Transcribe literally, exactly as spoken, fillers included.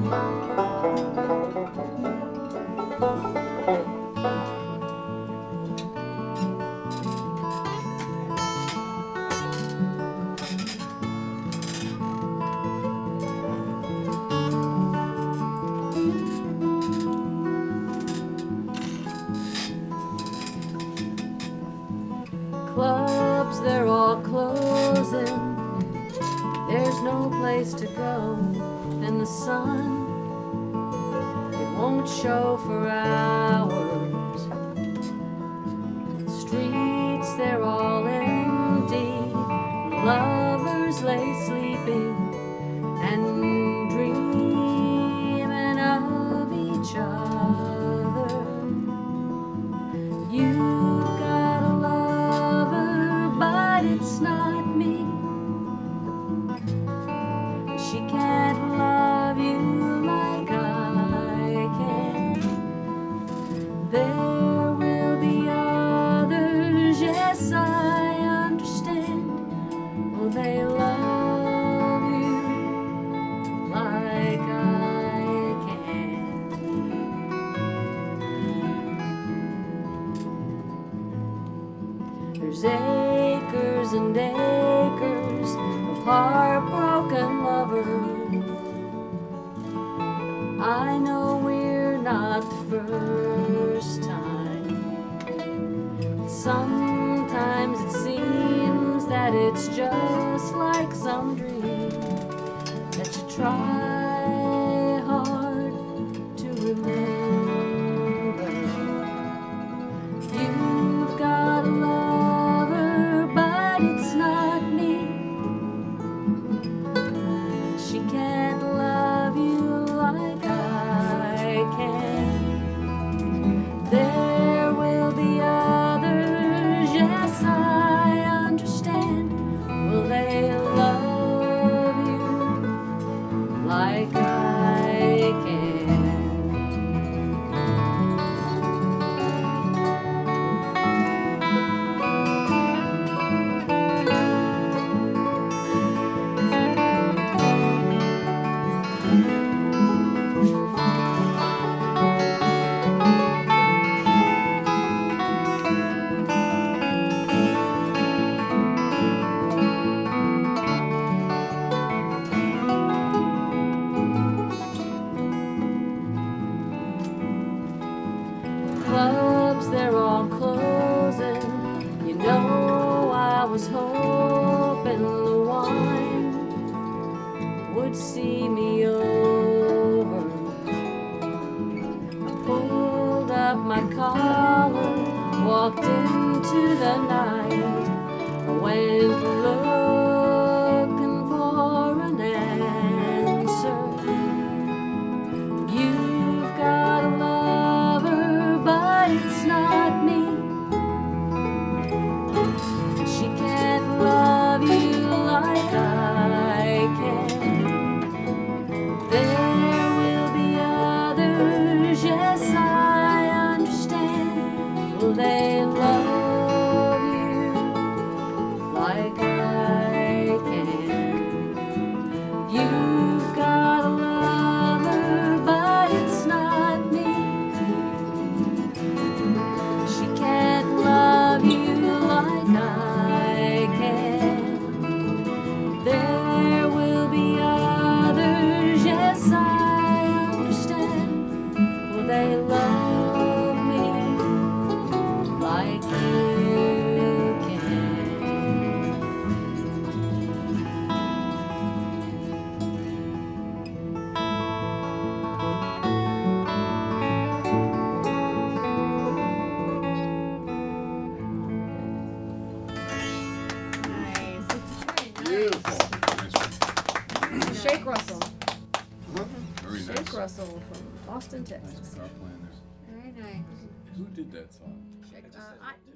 Clubs, they're all closing. There's no place to go, and the sun, it won't show for hours. Streets, they're all empty. Lovers lay sleeping and dreaming of each other. You've got a lover, but it's not me. She can't love you like I can. There will be others, yes, I understand. Will they love you like I can? There's acres and acres of heartbroken lovers. I know we're not the first time. Sometimes it seems that it's just like some dream that you try hard to remember. You've got a lover, but it's not me. She can't love you like I can. There will be others, yes, I understand. Will they love you like I can? Clubs, they're all closing. You know, I was hoping the wine would see me over. I pulled up my collar, walked into the night. I went looking for an answer. You've got a lover, but it's not me. She can't love you like I can. There will be others, yes, I understand. Will they love you like I can? You've got a lover, but it's not me. She can't love you like I can. There will be others, yes, I understand. Will they love me like you can? Beautiful. Shake Russell. Very Shake nice. Russell from Austin, Texas. Stop playing this. Very nice. Who did that song? Shake, uh, I,